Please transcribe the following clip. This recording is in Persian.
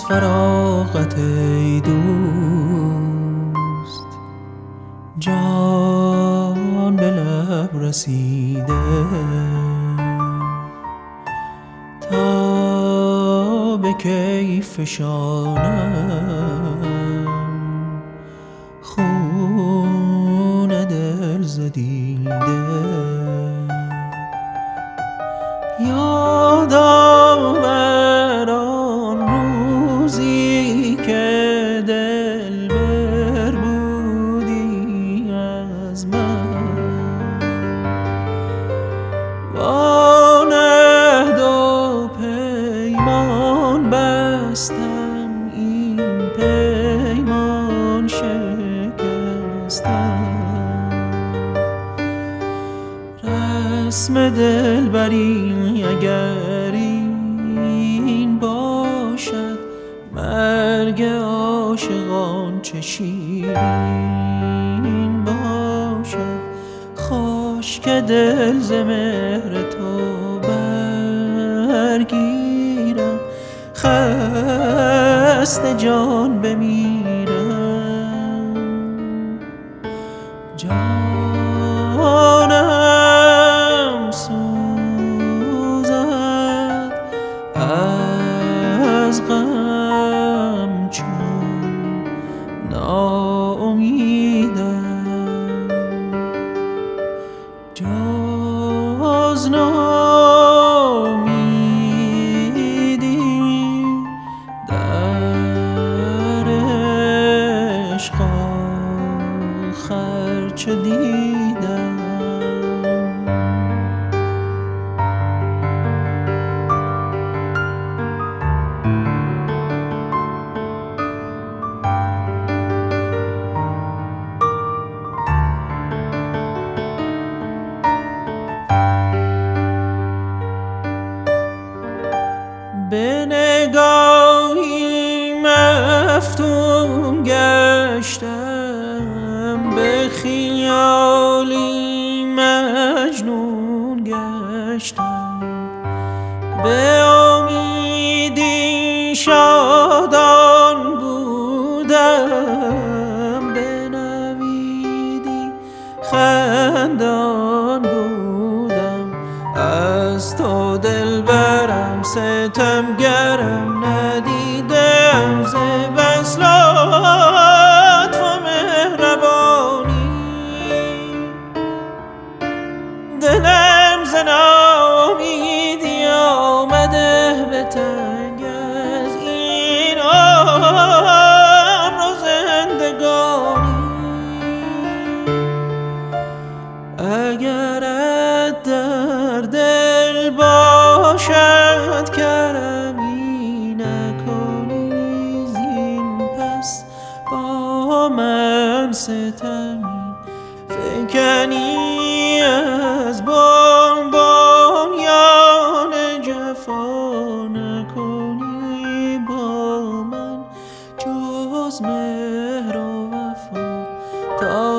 فراغت ای دوست، جان به لب رسیده تا به کیف فشانم خون دل ز دیده. یاد آور آن روزی که دلبر بودی از من، با عهد و پیمان بستم این پیمان شکستم. رسم دلبری اگر این باشد، مرگ عاشقان چه شیرین باشد. خوش که دل ز مهر تو برگیرم، خسته جان بمیرم. جانم سوزد از غم چون ناامیدم، جز ناامیدی در عشق آخر چه دیدم. به نگاهی مفتون گشتم، به خیالی مجنون گشتم، به امیدی شادان بودم، به نویدی خندان بودم. از تو دلبرم ستمگرم ندیدم، ز بس لطف و مهربانی دلم ز ناامیدی آمده به تنگ. از این عمر و زندگانی اگرت در دل باشد کرمی نکنی، زین پس با من ستمی فکنی از بنیان جفا نکنی با من جز مهر و وفا. تا